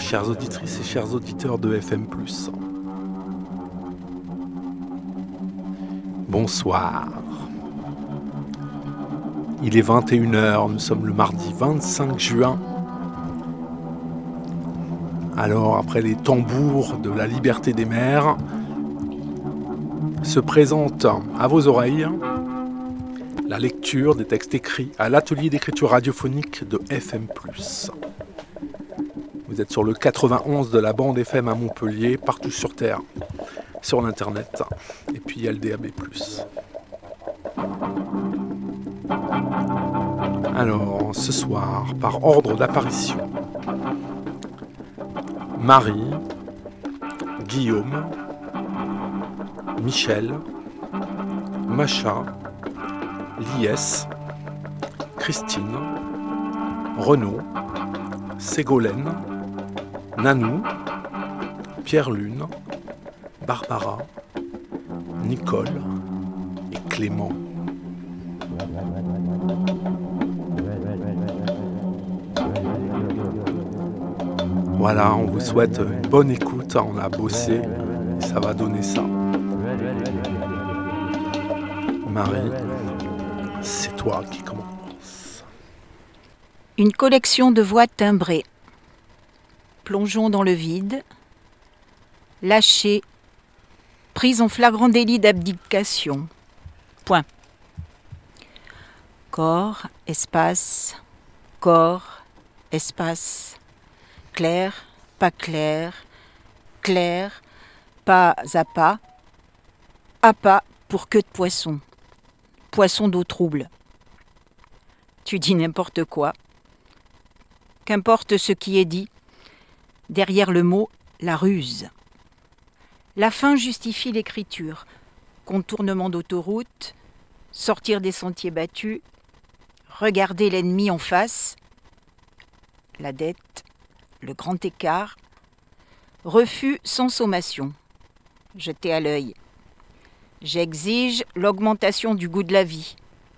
chères auditrices et chers auditeurs de FM+. Bonsoir. Il est 21h, nous sommes le mardi 25 juin. Alors, après les tambours de la liberté des mers, se présente à vos oreilles la lecture des textes écrits à l'atelier d'écriture radiophonique de FM+. Vous êtes sur le 91 de la bande FM à Montpellier, partout sur Terre, sur l'Internet, et puis il y a le DAB+. Alors, ce soir, par ordre d'apparition, Marie, Guillaume, Michel, Macha, Lies, Christine, Renaud, Ségolène, Nanou, Pierre-Lune, Barbara, Nicole et Clément. Voilà, on vous souhaite une bonne écoute, on a bossé, et ça va donner ça. Marie, c'est toi qui commence. Une collection de voix timbrées. Plongeons dans le vide, lâchés, prise en flagrant délit d'abdication. Point. Corps, espace, clair, clair, pas à pas pour queue de poisson, poisson d'eau trouble. Tu dis n'importe quoi. Qu'importe ce qui est dit, derrière le mot, la ruse. La fin justifie l'écriture. Contournement d'autoroute, sortir des sentiers battus, regarder l'ennemi en face, la dette, le grand écart, refus sans sommation, jeter à l'œil. J'exige l'augmentation du goût de la vie.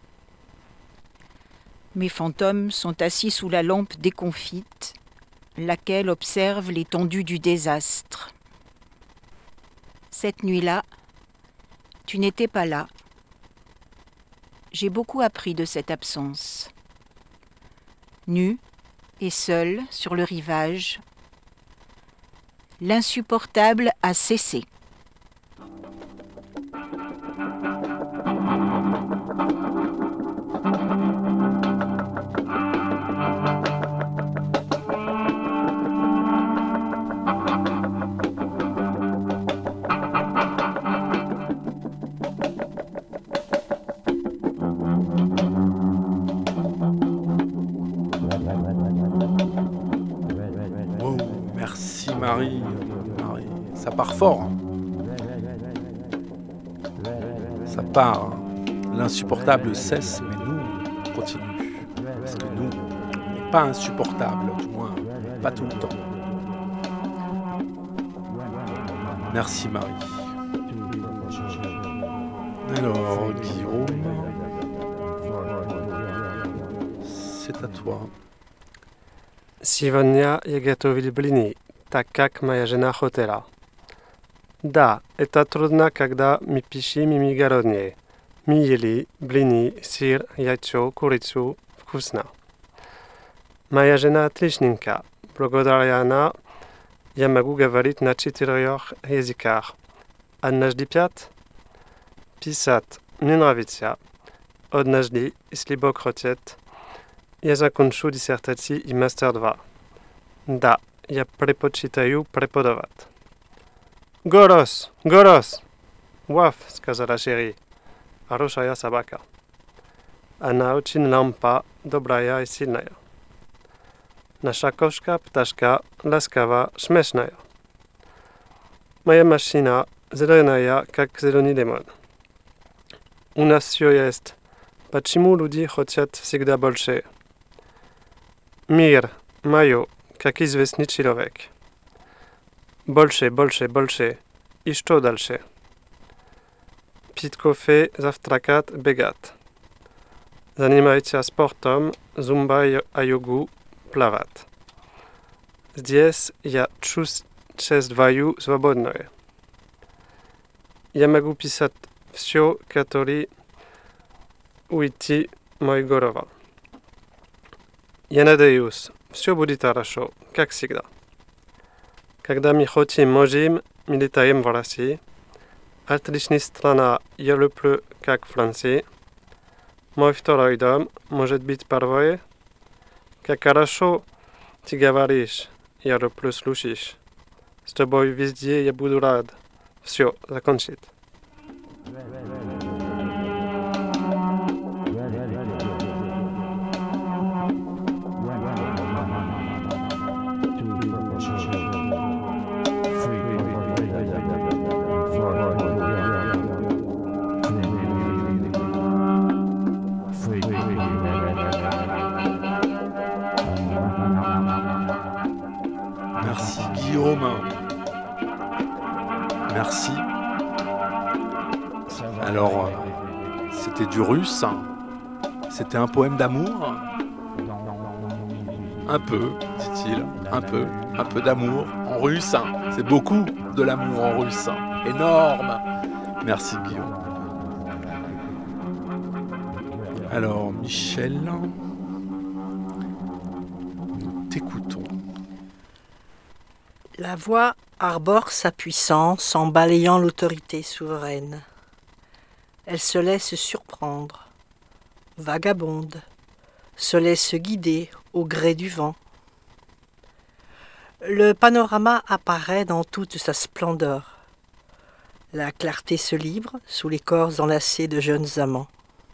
Mes fantômes sont assis sous la lampe déconfite, laquelle observe l'étendue du désastre. Cette nuit-là, tu n'étais pas là. J'ai beaucoup appris de cette absence. Nu et seul sur le rivage, l'insupportable a cessé. Marie, ça part fort. Hein. Ça part. Hein. L'insupportable cesse, mais nous, on continue. Parce que nous, on n'est pas insupportable, du moins, pas tout le temps. Merci Marie. Alors, Guillaume, c'est à toi. Сегодня я готовил блины, так как моя жена хотела. Да, это трудно, когда мы пишем и мы голодные. Мы ели блины, сыр, яйцо, курицу. Вкусно. Моя жена отличненька. Благодаря она я могу говорить на 4 языках. Однажды 5. Писать мне нравится. Однажды, если Бог хочет, я закончу диссертацию и мастер 2. Да, я предпочитаю преподавать. Горос! Уаф, сказала Шерри. Хорошая собака. Она очень лампа, добрая и сильная. Наша кошка-пташка ласкава, смешная. Моя машина зеленая, как зеленый лимон. У нас все есть. Почему люди хотят всегда больше? Мир, мое, как известный человек. Больше. И что дальше? Пить кофе, завтракать, бегать. Заниматься спортом, зумба, йогу, плавать. Здесь я чувствую свободное. Я могу писать все, которое уйти мой голова. Я надеюсь, все будет хорошо, как всегда. Когда мы можем, мы летаем в России. Отличная страна, я люблю как Франция. Мой второй дом может быть первое. Как хорошо ты говоришь, я люблю слушать. С тобой везде я буду рад. Все, закончить. Merci Guillaume. Merci. Alors, c'était du russe. C'était un poème d'amour. Un peu, dit-il. Un peu d'amour en russe. C'est beaucoup de l'amour en russe. Énorme. Merci Guillaume. Alors, Michel, nous t'écoutons. La voix arbore sa puissance en balayant l'autorité souveraine. Elle se laisse surprendre, vagabonde, se laisse guider au gré du vent. Le panorama apparaît dans toute sa splendeur. La clarté se livre sous les corps enlacés de jeunes amants.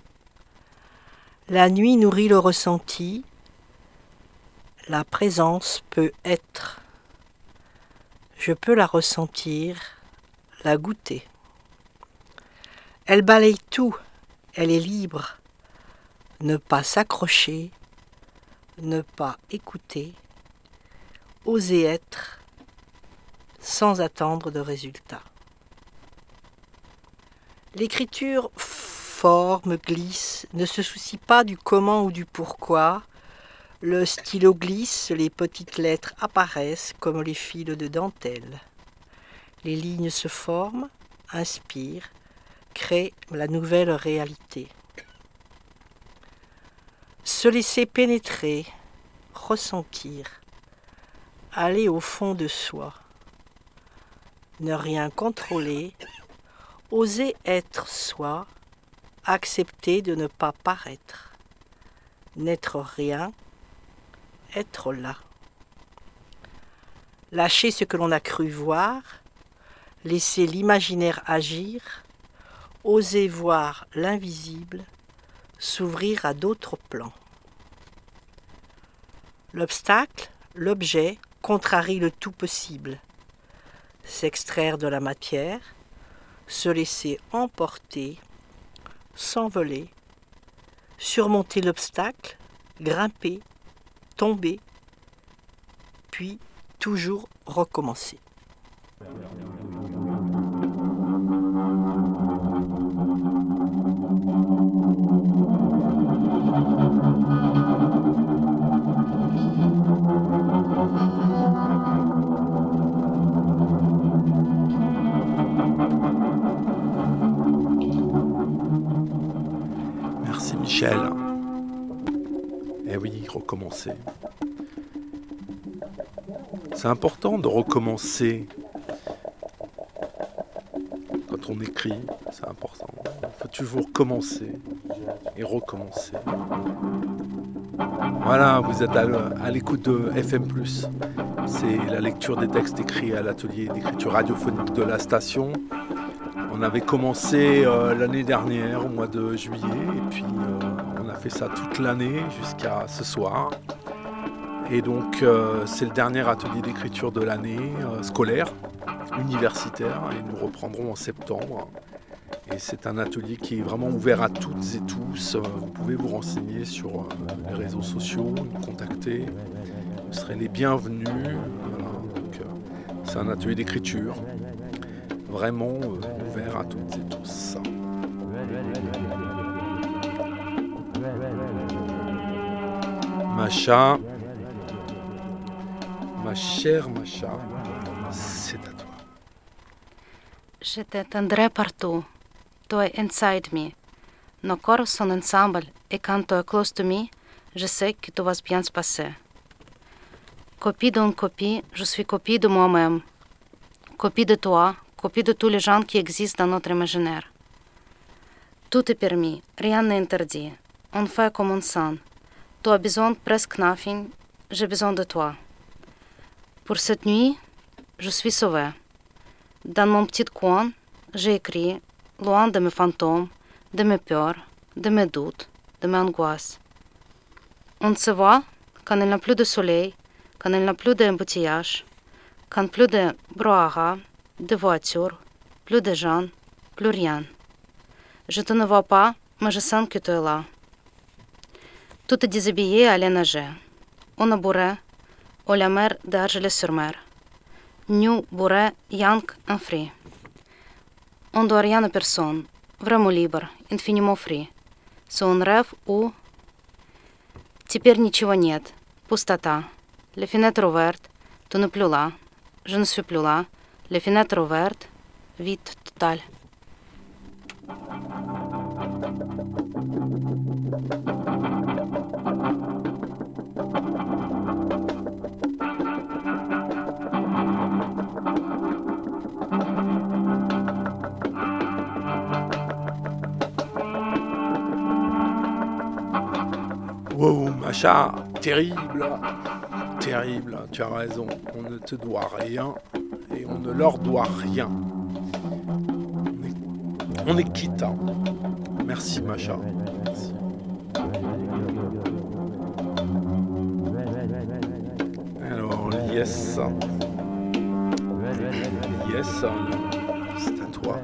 La nuit nourrit le ressenti, la présence peut être. Je peux la ressentir, la goûter. Elle balaye tout, elle est libre. Ne pas s'accrocher, ne pas écouter, oser être sans attendre de résultat. L'écriture forme, glisse, ne se soucie pas du comment ou du pourquoi. Le stylo glisse, les petites lettres apparaissent comme les fils de dentelle. Les lignes se forment, inspirent, créent la nouvelle réalité. Se laisser pénétrer, ressentir, aller au fond de soi, ne rien contrôler, oser être soi, accepter de ne pas paraître, n'être rien, être là. Lâcher ce que l'on a cru voir, laisser l'imaginaire agir, oser voir l'invisible, s'ouvrir à d'autres plans. L'obstacle, l'objet, contrarie le tout possible. S'extraire de la matière, se laisser emporter, s'envoler, surmonter l'obstacle, grimper, tomber, puis toujours recommencer. Merci Michel. Eh oui, recommencer. C'est important de recommencer. Quand on écrit, c'est important. Il faut toujours commencer et recommencer. Voilà, vous êtes à l'écoute de FM+. C'est la lecture des textes écrits à l'atelier d'écriture radiophonique de la station. On avait commencé l'année dernière, au mois de juillet, et puis on a fait ça toute l'année jusqu'à ce soir. Et donc c'est le dernier atelier d'écriture de l'année scolaire, universitaire, et nous reprendrons en septembre. Et c'est un atelier qui est vraiment ouvert à toutes et tous. Vous pouvez vous renseigner sur les réseaux sociaux, nous contacter. Vous serez les bienvenus. Voilà. Donc, c'est un atelier d'écriture vraiment ouvert à toutes et tous. Ma chère Macha, c'est à toi. Je t'attendrai partout. Tu es inside me. Nos corps sont ensemble et quand tu es close to me, je sais que tout va bien se passer. Copie d'une copie, je suis copie de moi-même. Copie de toi, copie de tous les gens qui existent dans notre imaginaire. Tout est permis, rien n'est interdit. On fait comme on sent. Tu as besoin de presque nothing, j'ai besoin de toi. Pour cette nuit, je suis sauvée. Dans mon petit coin, j'ai écrit, loin de mes fantômes, de mes peurs, de mes doutes, de mes angoisses. On se voit quand il n'y a plus de soleil, quand il n'y a plus d'embouteillage, quand plus de brouhaha, de voitures, plus de gens, plus rien. Je te ne vois pas, mais je sens que tu es là. Tu te déshabillé à aller nager. On a bourré, au la mer d'Argelès-sur-Mer. Nous, bourré, yank, en free. On doit rien à personne, vraiment libre, infiniment free. C'est un rêve où... Теперь ничего нет, пустота. Les fenêtres ouvertes, tu n'es plus là, je ne suis plus là. Les fenêtres ouvertes, vide total. Wow, Macha, terrible, terrible, tu as raison, on ne te doit rien et on ne leur doit rien. On est quitte. Hein. Merci Macha. Merci. Alors, yes. Yes, c'est à toi.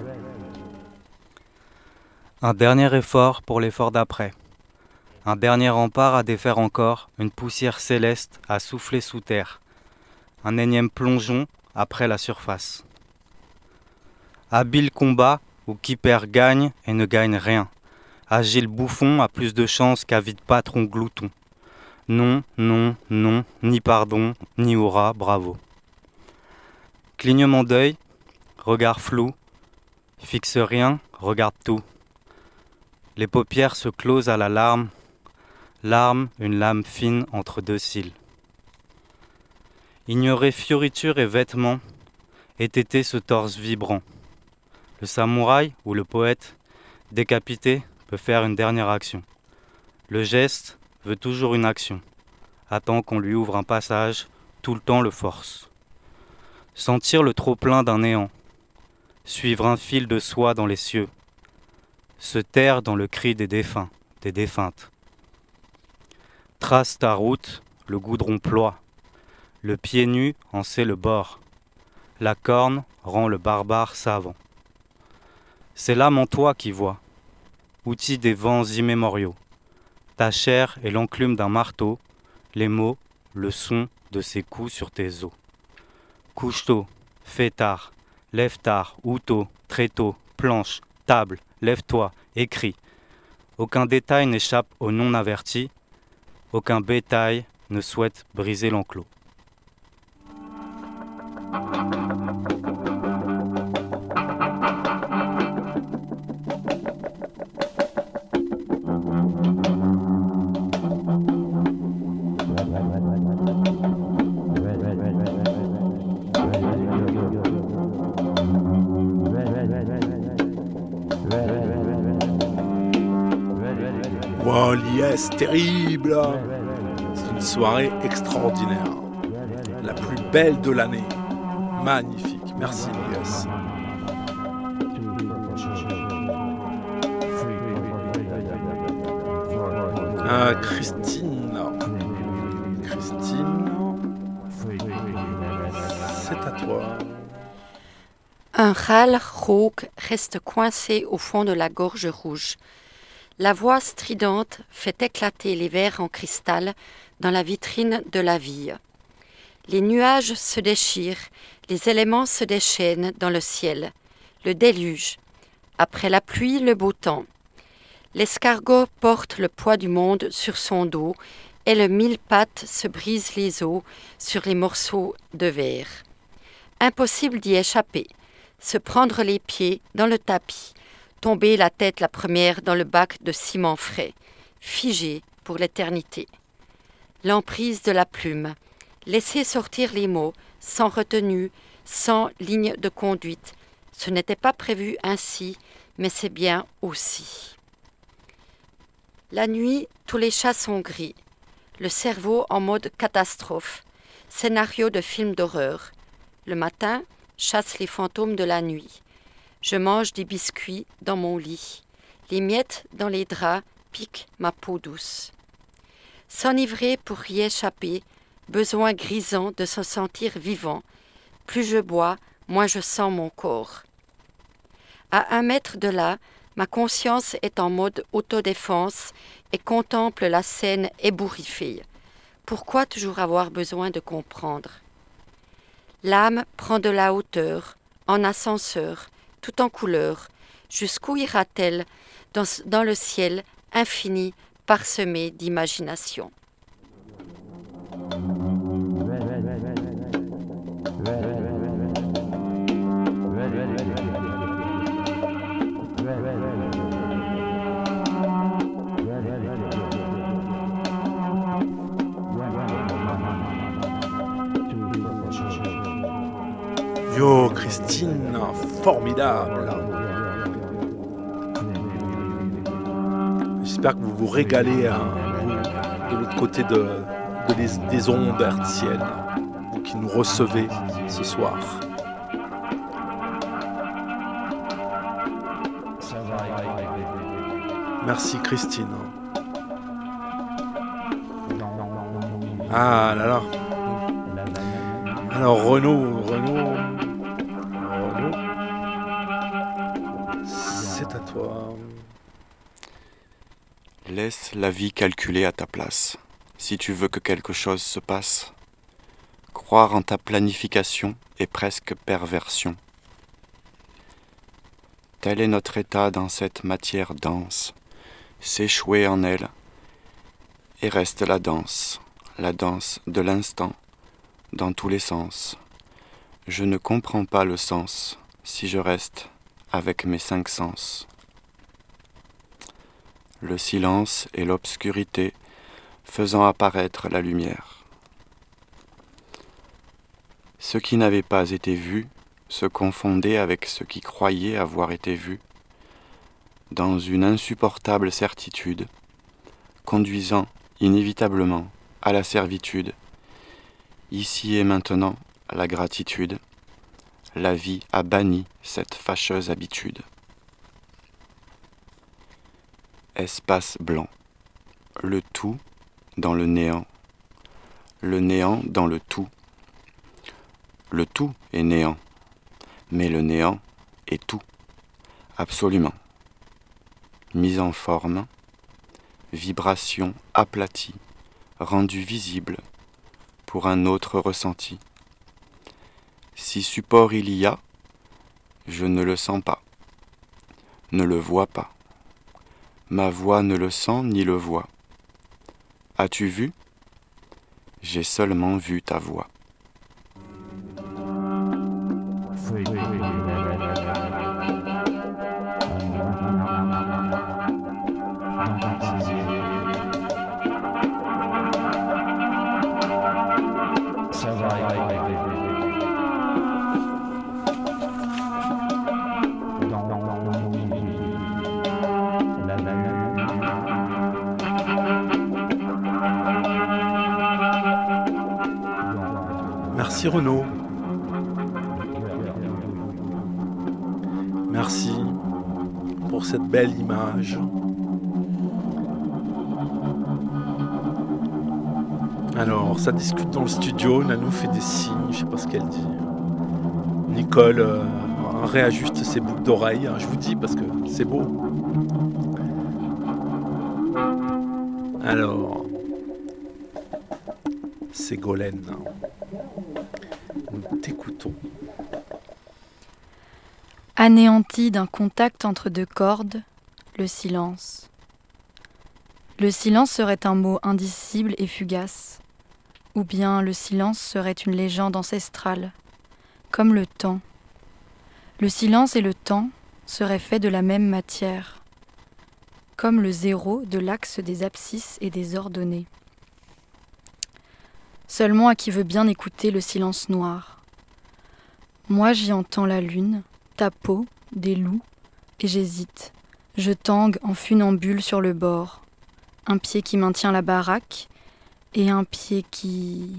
Un dernier effort pour l'effort d'après. Un dernier rempart à défaire encore, une poussière céleste à souffler sous terre. Un énième plongeon après la surface. Habile combat où qui perd gagne et ne gagne rien. Agile bouffon a plus de chance qu'avide patron glouton. Non, non, non, ni pardon, ni hurrah, bravo. Clignement d'œil, regard flou, fixe rien, regarde tout. Les paupières se closent à la larme. Larme, une lame fine entre deux cils. Ignorer fioriture et vêtements, étêter ce torse vibrant. Le samouraï ou le poète, décapité, peut faire une dernière action. Le geste veut toujours une action, attend qu'on lui ouvre un passage, tout le temps le force. Sentir le trop-plein d'un néant, suivre un fil de soie dans les cieux, se taire dans le cri des défunts, des défuntes. Trace ta route, le goudron ploie. Le pied nu en sait le bord. La corne rend le barbare savant. C'est l'âme en toi qui voit, outil des vents immémoriaux. Ta chair est l'enclume d'un marteau, les mots, le son de ses coups sur tes os. Couche tôt, fais tard, lève tard, ou tôt, très tôt, planche, table, lève-toi, écris. Aucun détail n'échappe au non averti. Aucun bétail ne souhaite briser l'enclos. Wow, yes, terrible. C'est une soirée extraordinaire. La plus belle de l'année. Magnifique. Merci, Lies. Christine. C'est à toi. Un râle rauque reste coincé au fond de la gorge rouge. La voix stridente fait éclater les verres en cristal dans la vitrine de la ville. Les nuages se déchirent, les éléments se déchaînent dans le ciel. Le déluge. Après la pluie, le beau temps. L'escargot porte le poids du monde sur son dos et le mille-pattes se brise les os sur les morceaux de verre. Impossible d'y échapper, se prendre les pieds dans le tapis, tomber la tête la première dans le bac de ciment frais, figé pour l'éternité. L'emprise de la plume, laisser sortir les mots, sans retenue, sans ligne de conduite. Ce n'était pas prévu ainsi, mais c'est bien aussi. La nuit, tous les chats sont gris. Le cerveau en mode catastrophe. Scénario de film d'horreur. Le matin, chasse les fantômes de la nuit. Je mange des biscuits dans mon lit. Les miettes dans les draps piquent ma peau douce. S'enivrer pour y échapper, besoin grisant de se sentir vivant. Plus je bois, moins je sens mon corps. À 1 mètre de là, ma conscience est en mode autodéfense et contemple la scène ébouriffée. Pourquoi toujours avoir besoin de comprendre? L'âme prend de la hauteur, en ascenseur, tout en couleur. Jusqu'où ira-t-elle dans le ciel infini parsemé d'imagination? Yo, Christine, formidable. J'espère que vous vous régalez de l'autre côté des ondes hertziennes, vous qui nous recevez ce soir. Merci Christine. Ah là là. Alors Renaud, c'est à toi. Laisse la vie calculer à ta place. Si tu veux que quelque chose se passe, croire en ta planification est presque perversion. Tel est notre état dans cette matière dense, s'échouer en elle, et reste la danse de l'instant, dans tous les sens. Je ne comprends pas le sens si je reste avec mes 5 sens. Le silence et l'obscurité faisant apparaître la lumière. Ce qui n'avait pas été vu se confondait avec ce qui croyait avoir été vu, dans une insupportable certitude, conduisant inévitablement à la servitude. Ici et maintenant, la gratitude, la vie a banni cette fâcheuse habitude. Espace blanc, le tout dans le néant dans le tout. Le tout est néant, mais le néant est tout, absolument. Mise en forme, vibration aplatie, rendue visible pour un autre ressenti. Si support il y a, je ne le sens pas, ne le vois pas. Ma voix ne le sent ni le voit. As-tu vu? J'ai seulement vu ta voix. Merci Renaud. Merci pour cette belle image. Alors, ça discute dans le studio. Nanou fait des signes, je sais pas ce qu'elle dit. Nicole réajuste ses boucles d'oreilles. Je vous dis parce que c'est beau. Alors, Ségolène, nous t'écoutons. Anéanti d'un contact entre deux cordes, le silence. Le silence serait un mot indicible et fugace, ou bien le silence serait une légende ancestrale, comme le temps. Le silence et le temps seraient faits de la même matière, comme le zéro de l'axe des abscisses et des ordonnées. Seulement à qui veut bien écouter le silence noir. Moi j'y entends la lune, ta peau, des loups, et j'hésite. Je tangue en funambule sur le bord. Un pied qui maintient la baraque et un pied qui...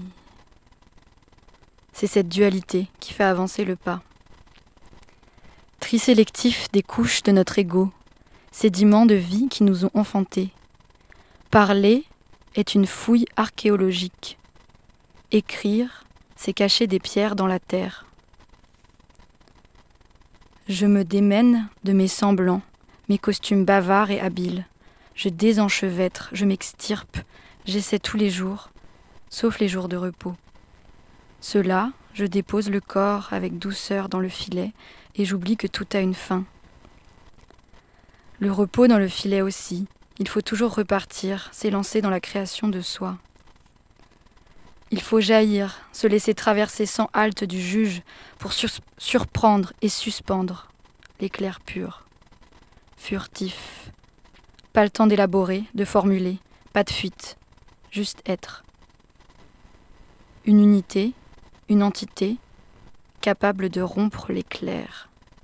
C'est cette dualité qui fait avancer le pas. Tri sélectif des couches de notre ego, sédiments de vie qui nous ont enfantés. Parler est une fouille archéologique. Écrire, c'est cacher des pierres dans la terre. Je me démène de mes semblants, mes costumes bavards et habiles. Je désenchevêtre, je m'extirpe, j'essaie tous les jours, sauf les jours de repos. Ceux-là, je dépose le corps avec douceur dans le filet et j'oublie que tout a une fin. Le repos dans le filet aussi, il faut toujours repartir, s'élancer dans la création de soi. Il faut jaillir, se laisser traverser sans halte du juge pour surprendre et suspendre l'éclair pur, furtif. Pas le temps d'élaborer, de formuler, pas de fuite, juste être. Une unité, une entité, capable de rompre l'éclair.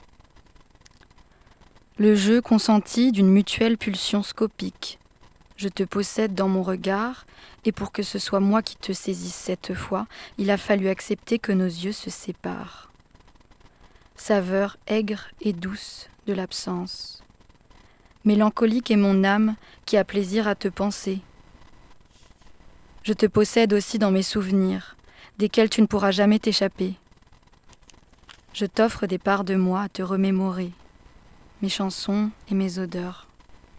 Le jeu consenti d'une mutuelle pulsion scopique. Je te possède dans mon regard, et pour que ce soit moi qui te saisisse cette fois, il a fallu accepter que nos yeux se séparent. Saveur aigre et douce de l'absence. Mélancolique est mon âme qui a plaisir à te penser. Je te possède aussi dans mes souvenirs, desquels tu ne pourras jamais t'échapper. Je t'offre des parts de moi à te remémorer, mes chansons et mes odeurs.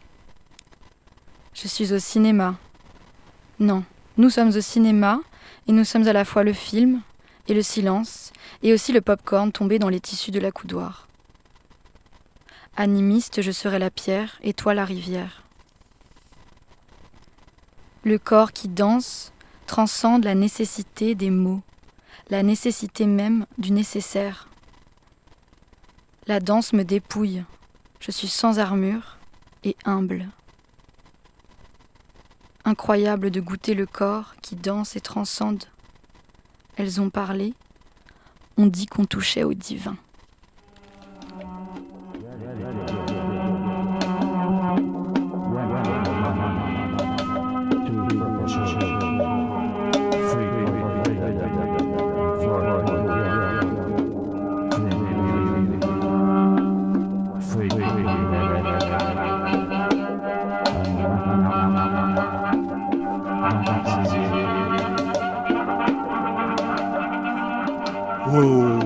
Je suis au cinéma. Non, nous sommes au cinéma et nous sommes à la fois le film et le silence et aussi le pop-corn tombé dans les tissus de la coudoir. Animiste, je serai la pierre et toi la rivière. Le corps qui danse transcende la nécessité des mots, la nécessité même du nécessaire. La danse me dépouille, je suis sans armure et humble. Incroyable de goûter le corps qui danse et transcende. Elles ont parlé, on dit qu'on touchait au divin. Oh,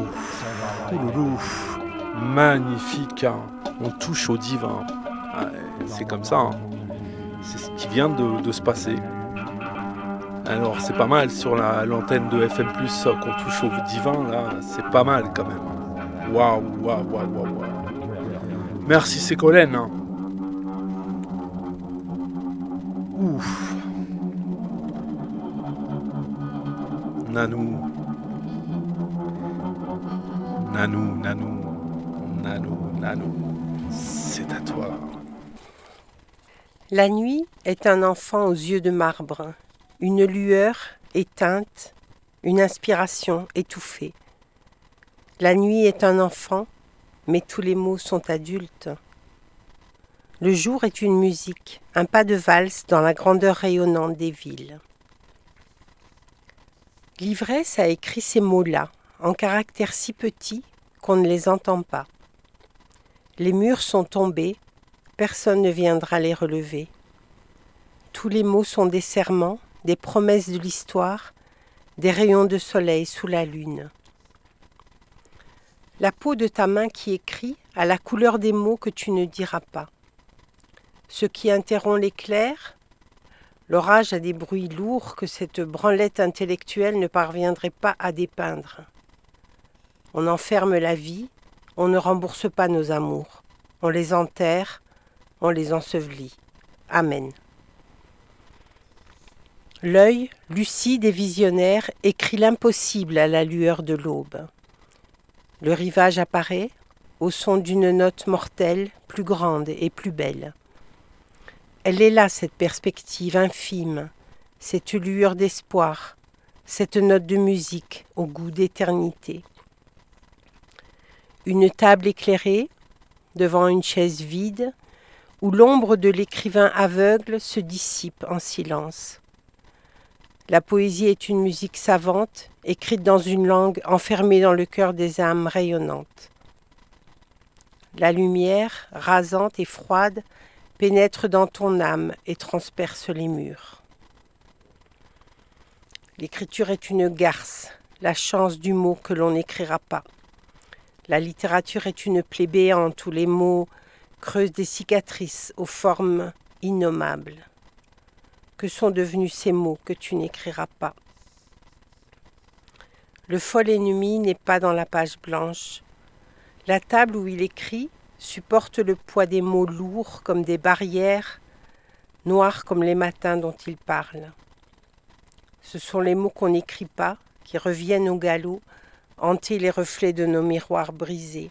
magnifique, hein. On touche au divin. C'est comme ça, hein. C'est ce qui vient de se passer. Alors c'est pas mal sur l'antenne de FM+, qu'on touche au divin, là, c'est pas mal quand même. Waouh. Merci Ségolène. Hein. Ouf. Nanou, c'est à toi. La nuit est un enfant aux yeux de marbre, une lueur éteinte, une inspiration étouffée. La nuit est un enfant, mais tous les mots sont adultes. Le jour est une musique, un pas de valse dans la grandeur rayonnante des villes. L'ivresse a écrit ces mots-là, en caractères si petits qu'on ne les entend pas. Les murs sont tombés, personne ne viendra les relever. Tous les mots sont des serments, des promesses de l'histoire, des rayons de soleil sous la lune. La peau de ta main qui écrit a la couleur des mots que tu ne diras pas. Ce qui interrompt l'éclair, l'orage a des bruits lourds que cette branlette intellectuelle ne parviendrait pas à dépeindre. On enferme la vie, on ne rembourse pas nos amours. On les enterre, on les ensevelit. Amen. L'œil, lucide et visionnaire, écrit l'impossible à la lueur de l'aube. Le rivage apparaît, au son d'une note mortelle, plus grande et plus belle. Elle est là, cette perspective infime, cette lueur d'espoir, cette note de musique au goût d'éternité. Une table éclairée, devant une chaise vide, où l'ombre de l'écrivain aveugle se dissipe en silence. La poésie est une musique savante, écrite dans une langue enfermée dans le cœur des âmes rayonnantes. La lumière, rasante et froide, pénètre dans ton âme et transperce les murs. L'écriture est une garce, la chance du mot que l'on n'écrira pas. La littérature est une plaie béante où les mots creusent des cicatrices aux formes innommables. Que sont devenus ces mots que tu n'écriras pas? Le fol ennemi n'est pas dans la page blanche. La table où il écrit supporte le poids des mots lourds comme des barrières, noirs comme les matins dont il parle. Ce sont les mots qu'on n'écrit pas, qui reviennent au galop, hanter les reflets de nos miroirs brisés.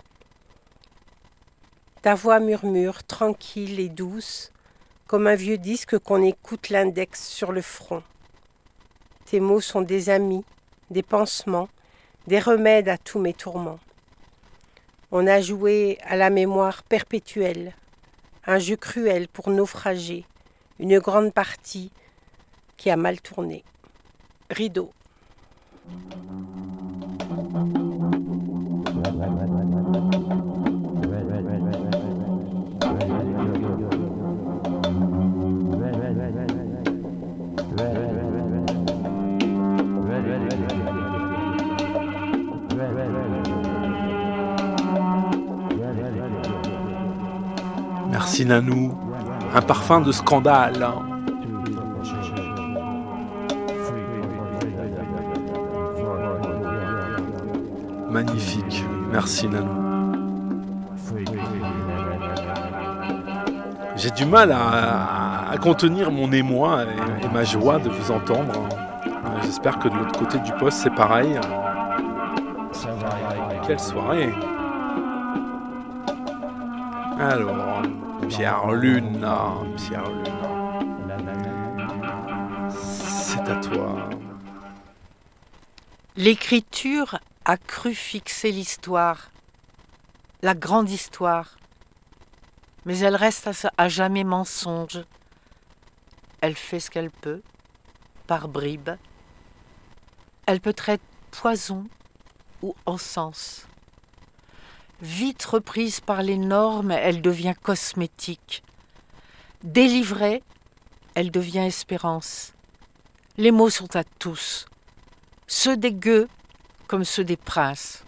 Ta voix murmure, tranquille et douce, comme un vieux disque qu'on écoute l'index sur le front. Tes mots sont des amis, des pansements, des remèdes à tous mes tourments. On a joué à la mémoire perpétuelle, un jeu cruel pour naufrager, une grande partie qui a mal tourné. Rideau. Merci Nanou, un parfum de scandale. Magnifique, merci Nanou. J'ai du mal à contenir mon émoi et ma joie de vous entendre. J'espère que de l'autre côté du poste c'est pareil. Quelle soirée! Alors, Pierre-Lune, c'est à toi. L'écriture a cru fixer l'histoire, la grande histoire, mais elle reste à jamais mensonge. Elle fait ce qu'elle peut, par bribes. Elle peut être poison ou encens. Vite reprise par les normes, elle devient cosmétique. Délivrée, elle devient espérance. Les mots sont à tous, ceux des gueux comme ceux des princes.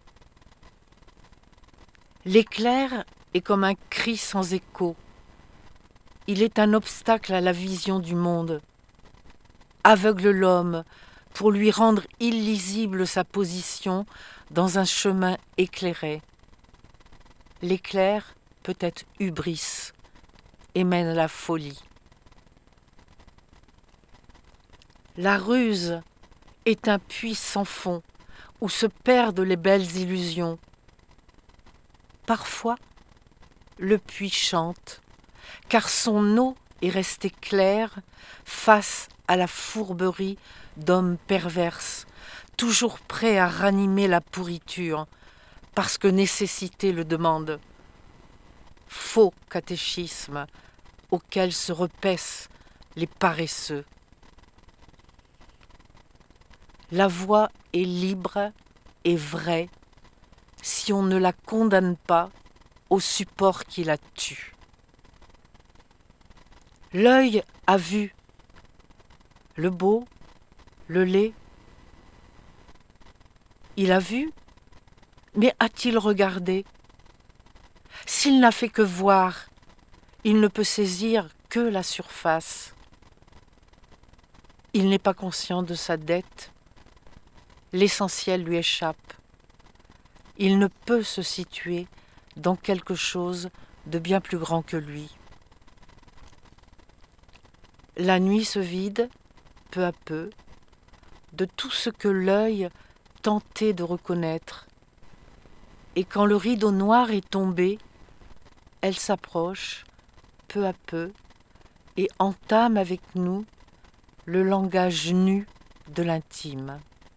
L'éclair est comme un cri sans écho. Il est un obstacle à la vision du monde. Aveugle l'homme pour lui rendre illisible sa position dans un chemin éclairé. L'éclair peut être hubris et mène à la folie. La ruse est un puits sans fond où se perdent les belles illusions. Parfois, le puits chante, car son eau est restée claire face à la fourberie d'hommes perverses, toujours prêts à ranimer la pourriture, parce que nécessité le demande. Faux catéchisme auquel se repaissent les paresseux. La voix est libre et vraie si on ne la condamne pas au support qui la tue. L'œil a vu le beau, le laid. Il a vu, mais a-t-il regardé? S'il n'a fait que voir, il ne peut saisir que la surface. Il n'est pas conscient de sa dette. L'essentiel lui échappe. Il ne peut se situer dans quelque chose de bien plus grand que lui. La nuit se vide, peu à peu, de tout ce que l'œil tentait de reconnaître. Et quand le rideau noir est tombé, elle s'approche, peu à peu, et entame avec nous le langage nu de l'intime.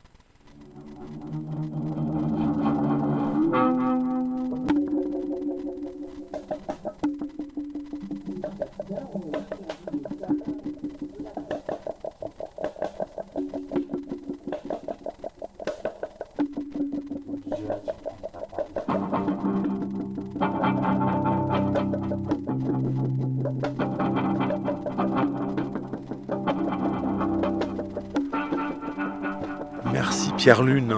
Merci Pierre Lune.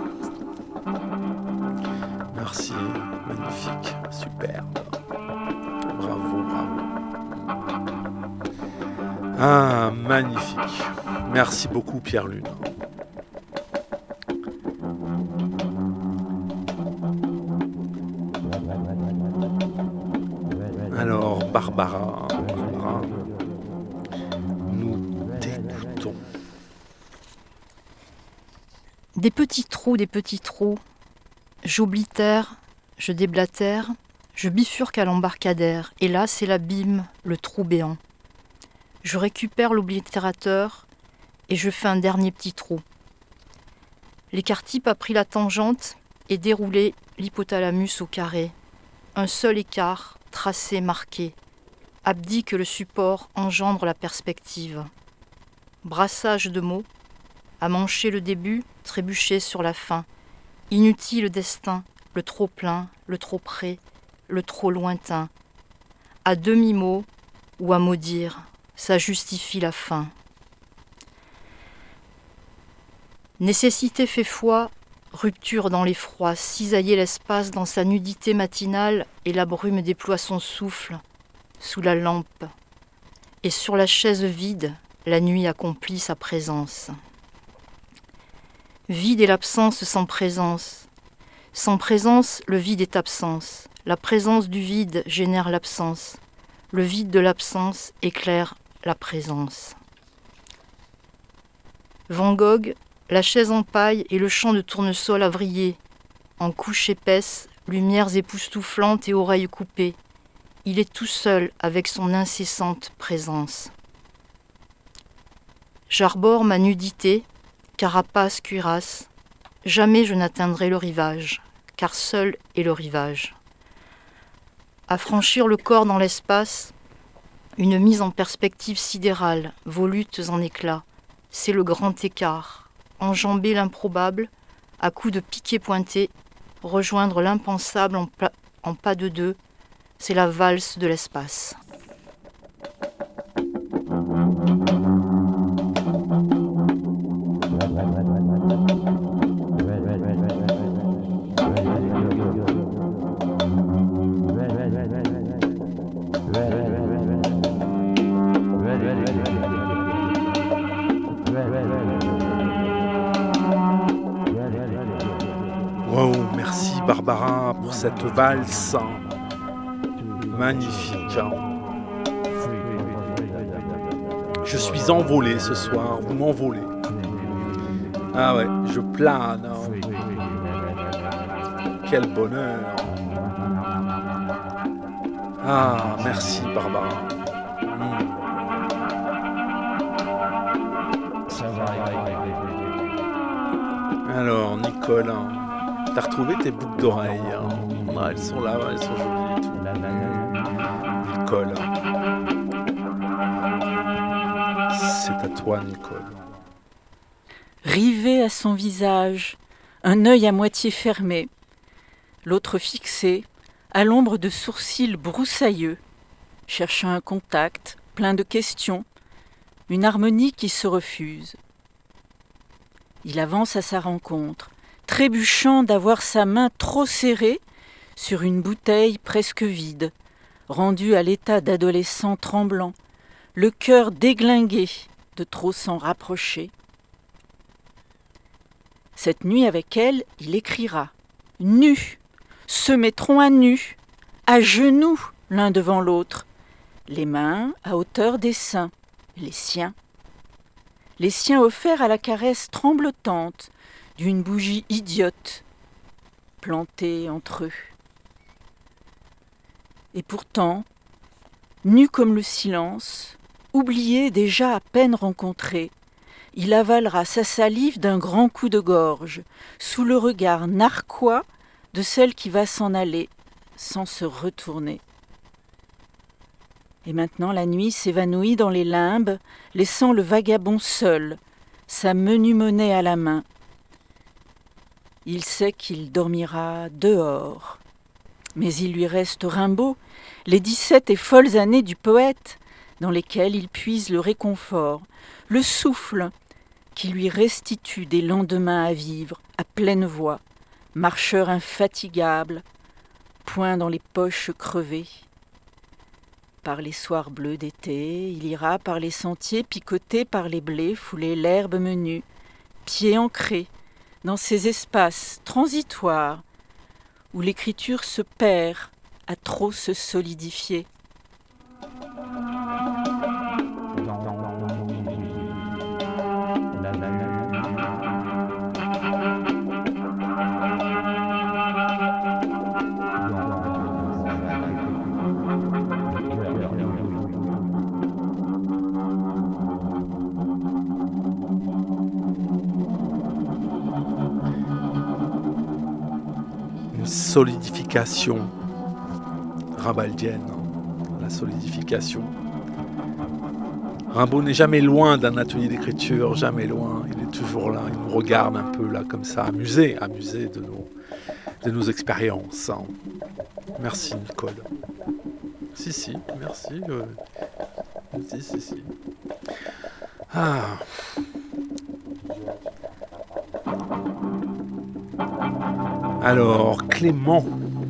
Merci, magnifique, superbe. Bravo, bravo. Ah, magnifique. Merci beaucoup Pierre Lune. Alors, Barbara, nous t'écoutons. Des petits trous, j'oblitère, je déblatère, je bifurque à l'embarcadère, et là c'est l'abîme, le trou béant. Je récupère l'oblitérateur et je fais un dernier petit trou. L'écart-type a pris la tangente et déroulé l'hypothalamus au carré. Un seul écart, tracé, marqué, abdique que le support engendre la perspective. Brassage de mots, à mancher le début, trébucher sur la fin. Inutile destin, le trop plein, le trop près, le trop lointain. À demi-mot ou à maudire, ça justifie la fin. Nécessité fait foi, rupture dans l'effroi, cisailler l'espace dans sa nudité matinale et la brume déploie son souffle sous la lampe. Et sur la chaise vide, la nuit accomplit sa présence. Vide est l'absence sans présence. Sans présence, le vide est absence. La présence du vide génère l'absence. Le vide de l'absence éclaire la présence. Van Gogh, la chaise en paille et le champ de tournesol a vrillé. En couches épaisses, lumières époustouflantes et oreilles coupées. Il est tout seul avec son incessante présence. J'arbore ma nudité, carapace, cuirasse, jamais je n'atteindrai le rivage, car seul est le rivage. À franchir le corps dans l'espace, une mise en perspective sidérale, volutes en éclats, c'est le grand écart, enjamber l'improbable, à coups de piquet pointé, rejoindre l'impensable en pas de deux, c'est la valse de l'espace. Wow, merci Barbara pour cette valse magnifique. Je suis envolé ce soir, vous m'envolez. Ah ouais, je plane. Quel bonheur. Ah, merci Barbara. Alors, Nicole, t'as retrouvé tes boucles d'oreilles. Ah, elles sont là, elles sont jolies et tout. Nicole. C'est à toi, Nicole. Rivé à son visage, un œil à moitié fermé, l'autre fixé, à l'ombre de sourcils broussailleux, cherchant un contact, plein de questions, une harmonie qui se refuse. Il avance à sa rencontre, trébuchant d'avoir sa main trop serrée sur une bouteille presque vide, rendue à l'état d'adolescent tremblant, le cœur déglingué de trop s'en rapprocher. Cette nuit avec elle, il écrira, nus, se mettront à nu, à genoux l'un devant l'autre, les mains à hauteur des seins, les siens. les siens offerts à la caresse tremblotante d'une bougie idiote plantée entre eux. Et pourtant, nu comme le silence, oublié déjà à peine rencontré, il avalera sa salive d'un grand coup de gorge, sous le regard narquois de celle qui va s'en aller sans se retourner. Et maintenant la nuit s'évanouit dans les limbes, laissant le vagabond seul, sa menue monnaie à la main. Il sait qu'il dormira dehors. Mais il lui reste Rimbaud, les 17 et folles années du poète, dans lesquelles il puise le réconfort, le souffle qui lui restitue des lendemains à vivre, à pleine voix, marcheur infatigable, poing dans les poches crevées. Par les soirs bleus d'été, il ira par les sentiers picotés par les blés, fouler l'herbe menue, pieds ancrés dans ces espaces transitoires où l'écriture se perd à trop se solidifier. Solidification rimbaldienne, la solidification. Rimbaud n'est jamais loin d'un atelier d'écriture, jamais loin, il est toujours là, il nous regarde un peu là comme ça, amusé de nos expériences. Merci Nicole. Si, merci. Si. Ah. Alors, Clément,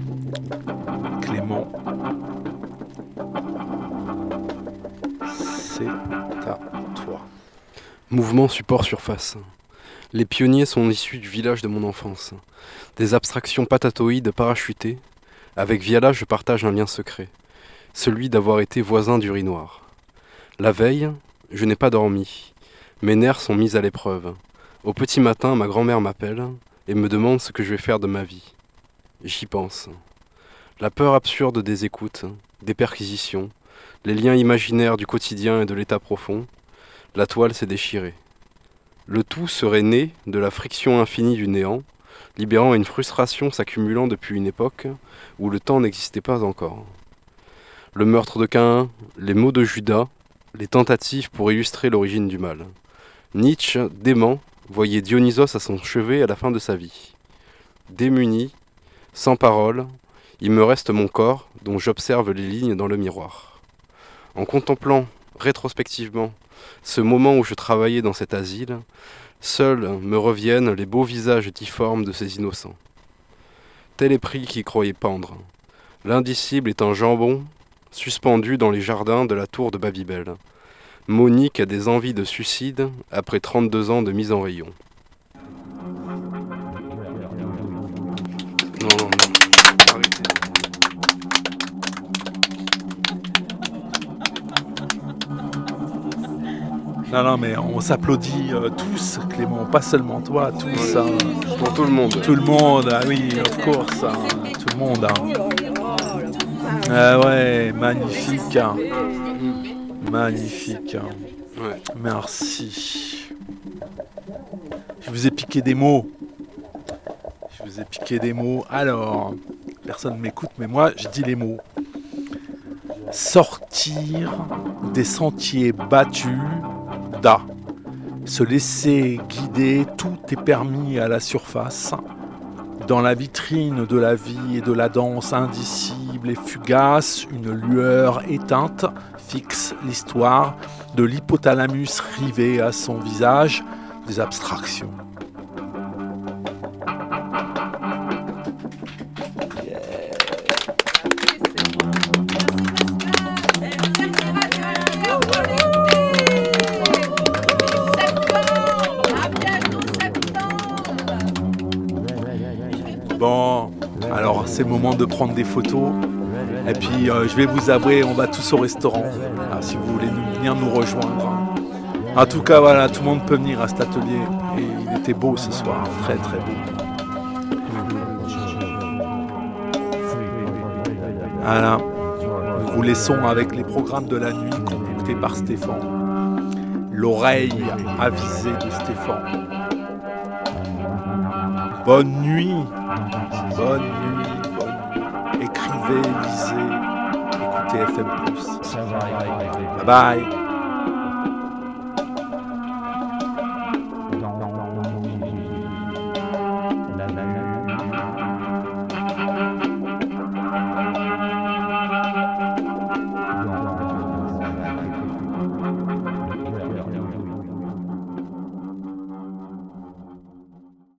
c'est à toi. Mouvement support surface. Les pionniers sont issus du village de mon enfance. Des abstractions patatoïdes parachutées. Avec Viala, je partage un lien secret. Celui d'avoir été voisin d'urinoir. La veille, je n'ai pas dormi. Mes nerfs sont mis à l'épreuve. Au petit matin, ma grand-mère m'appelle et me demande ce que je vais faire de ma vie. J'y pense. La peur absurde des écoutes, des perquisitions, les liens imaginaires du quotidien et de l'état profond, la toile s'est déchirée. Le tout serait né de la friction infinie du néant, libérant une frustration s'accumulant depuis une époque où le temps n'existait pas encore. Le meurtre de Caïn, les mots de Judas, les tentatives pour illustrer l'origine du mal. Nietzsche, dément, voyait Dionysos à son chevet à la fin de sa vie. Démuni, sans parole, il me reste mon corps dont j'observe les lignes dans le miroir. En contemplant, rétrospectivement, ce moment où je travaillais dans cet asile, seuls me reviennent les beaux visages difformes de ces innocents. Tel est pris qui croyait pendre. L'indicible est un jambon suspendu dans les jardins de la tour de Babybel. Monique a des envies de suicide après 32 ans de mise en rayon. Non, arrêtez. Non, mais on s'applaudit tous, Clément, pas seulement toi, tous. Hein. Pour tout le monde. Tout le monde, ah oui, of course, hein, tout le monde. Hein. Ah ouais, magnifique. Hein. Magnifique. Ouais. Merci. Je vous ai piqué des mots. Alors, personne ne m'écoute, mais moi, je dis les mots. Sortir des sentiers battus, se laisser guider, tout est permis à la surface. Dans la vitrine de la vie et de la danse indicible et fugace, une lueur éteinte fixe l'histoire de l'hypothalamus rivé à son visage, des abstractions. Bon, alors c'est le moment de prendre des photos. Et puis je vais vous avouer, on va tous au restaurant. Alors, si vous voulez venir nous rejoindre. En tout cas, voilà, tout le monde peut venir à cet atelier. Et il était beau ce soir, très très beau. Voilà. Nous vous laissons avec les programmes de la nuit concoctés par Stéphane. L'oreille avisée de Stéphane. Bonne nuit. Bonne nuit. Bonne nuit. Écrivez, lisez, écoutez FM+. Bye bye.